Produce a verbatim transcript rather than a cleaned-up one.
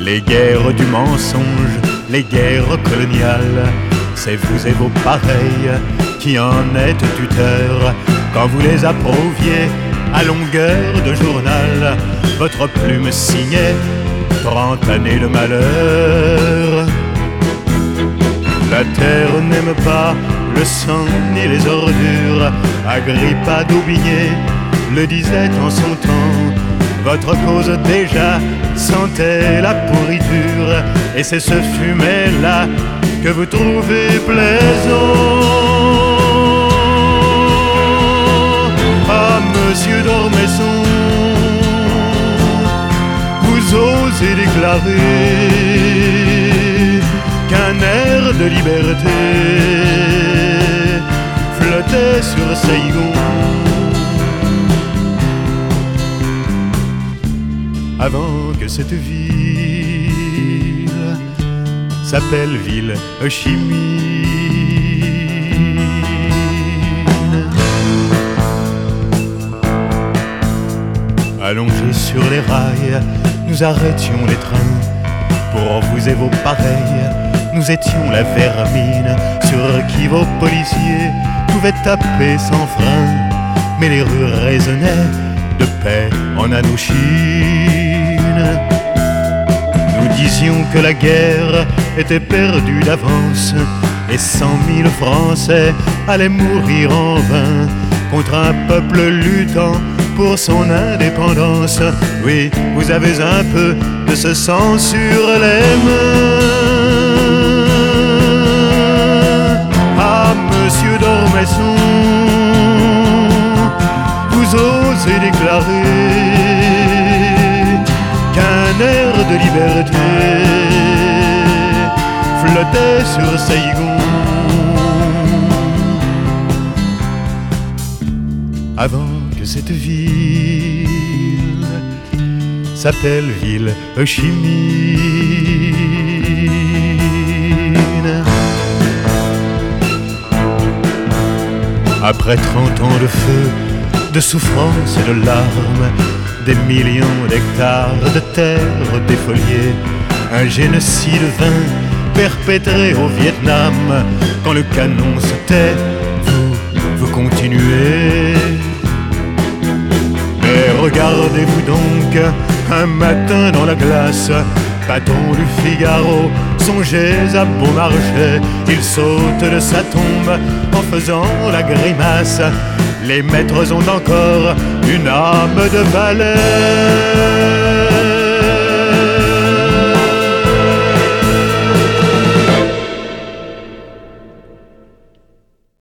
Les guerres du mensonge, les guerres coloniales, c'est vous et vos pareils qui en êtes tuteurs. Quand vous les approuviez à longueur de journal, votre plume signait trente années de malheur. La terre n'aime pas le sang ni les ordures, Agrippa d'Aubigné le disait en son temps. Votre cause déjà sentait la pourriture, et c'est ce fumet-là que vous trouvez plaisant. Ah, monsieur d'Ormesson, vous osez déclarer qu'un air de liberté flottait sur Saigon. Avant que cette ville s'appelle ville Ho Chi Minh. Allongés sur les rails, nous arrêtions les trains. Pour vous et vos pareils, nous étions la vermine sur qui vos policiers pouvaient taper sans frein. Mais les rues résonnaient de paix en Indochine. Nous disions que la guerre était perdue d'avance, et cent mille Français allaient mourir en vain contre un peuple luttant pour son indépendance. Oui, vous avez un peu de ce sang sur les mains. Ah, monsieur d'Ormesson, vous osez déclarer qu'un air de liberté flottait sur Saigon. Avant que cette ville s'appelle ville Ho Chi Minh. Après trente ans de feu, de souffrance et de larmes, des millions d'hectares de terre défoliées, un génocide vint perpétré au Vietnam. Quand le canon se tait, vous, vous continuez. Mais regardez-vous donc un matin dans la glace, patron du Figaro, songez à Beaumarchais. Il saute de sa tombe en faisant la grimace. Les maîtres ont encore une âme de valet.